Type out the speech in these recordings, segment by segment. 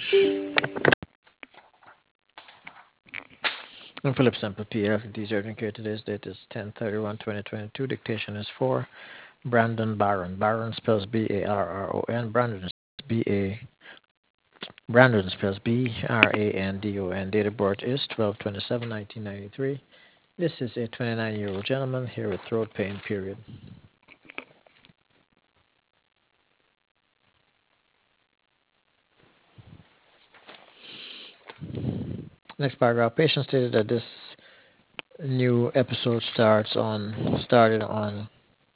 I'm Philip Semple, PLCT Urgent Care. Today's date is 10/31/2022. Dictation is for Brandon Barron. Barron spells Barron. Brandon spells Brandon. Date of birth is 12/27/1993. This is a 29-year-old gentleman here with throat pain, period. Next paragraph. Patient stated that this new episode started on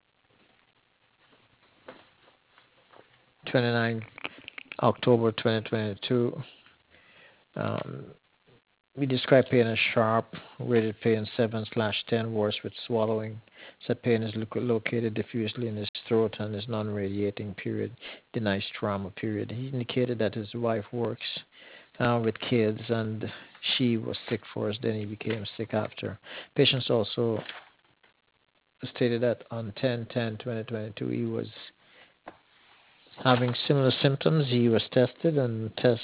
29 October 2022. Um, we describe pain as sharp, rated pain 7/10, worse with swallowing. Said pain is located diffusely in his throat and is non-radiating, period. Denies trauma, period. He indicated that his wife works with kids and she was sick first, then he became sick after. Patients also stated that on 10/10/2022 he was having similar symptoms. He was tested and test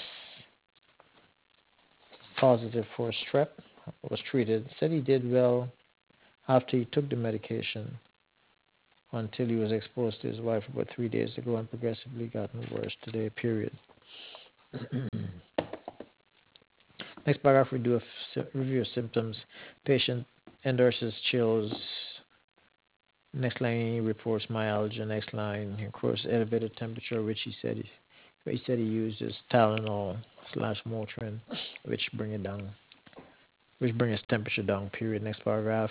positive for strep, was treated. Said he did well after he took the medication until he was exposed to his wife about 3 days ago and progressively gotten worse today, period. Next paragraph, we do a review of symptoms. Patient endorses chills. Next line, he reports myalgia. Next line, he reports elevated temperature, which he said he uses Tylenol slash Motrin, which bring his temperature down, period. Next paragraph.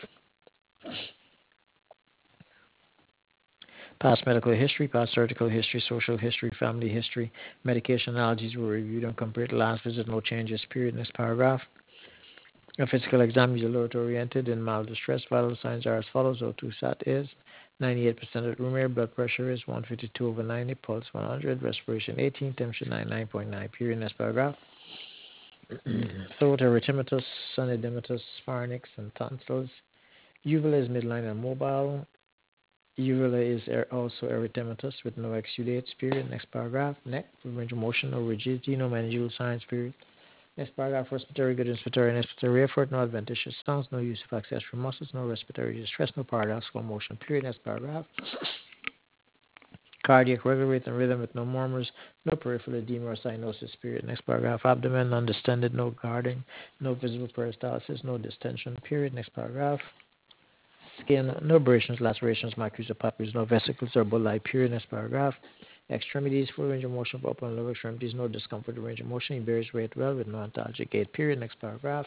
Past medical history, past surgical history, social history, family history, medication allergies were reviewed and compared to last visit, no changes, period. Next paragraph. A physical exam is alert oriented in mild distress. Vital signs are as follows. O2 sat is 98% at room air, blood pressure is 152/90, pulse 100, respiration 18, temperature 99.9, period. Next paragraph. Throat erythematous, sun edematous, pharynx, and tonsils. Uvula is midline and mobile. Uvula is also erythematous with no exudates, period. Next paragraph. Neck, range of motion, no rigidity, no meningeal signs, period. Next paragraph. Respiratory, good inspiratory and expiratory effort, no adventitious sounds, no use of accessory muscles, no respiratory distress, no paradoxical motion, period. Next paragraph. Cardiac, regular rate and rhythm with no murmurs, no peripheral edema or cyanosis, period. Next paragraph. Abdomen, undistended, no guarding, no visible peristalsis, no distension, period. Next paragraph. Skin, no abrasions, lacerations, maculae or papules, no vesicles or bulli, period. Next paragraph. Extremities, full range of motion for upper and lower extremities, no discomfort or range of motion. He bears weight well with no antalgic gait, period. Next paragraph.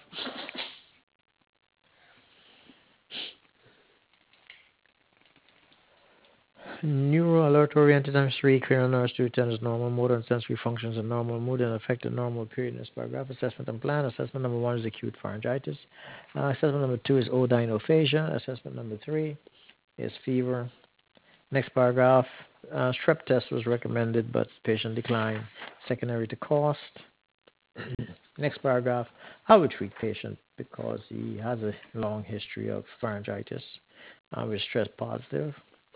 Neuro alert oriented times 3, cranial nerves 2 times normal, motor and sensory functions in normal, mood and affected normal, period. Next paragraph. Assessment and plan. Assessment number 1 is acute pharyngitis. Assessment number 2 is odynophagia. Assessment number 3 is fever. Next paragraph. Strep test was recommended, but patient declined, secondary to cost. Next paragraph. How we treat patient because he has a long history of pharyngitis with stress positive.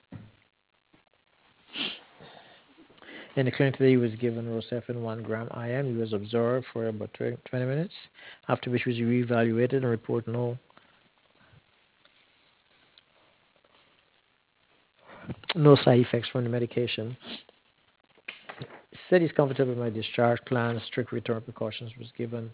In the clinic today, he was given Rocephin 1 gram IM. He was observed for about 20 minutes, after which he was reevaluated and reported no side effects from the medication. He said he's comfortable with my discharge plan. Strict return precautions was given.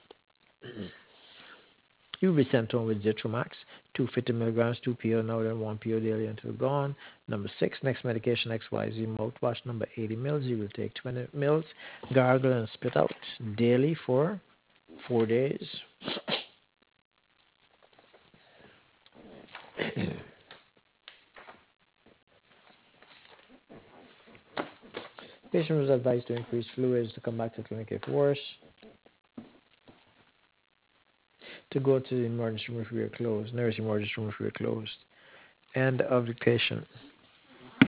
He will be sent home with Zitromax, 250 milligrams, 2 PO now then 1 PO daily until gone. Number 6, next medication XYZ mouthwash, number 80 mils. He will take 20 mils, gargle and spit out daily for 4 days. Patient was advised to increase fluids, to come back to clinic if worse, to go to the emergency room if we are closed, nurse emergency room if we are closed. End of the patient.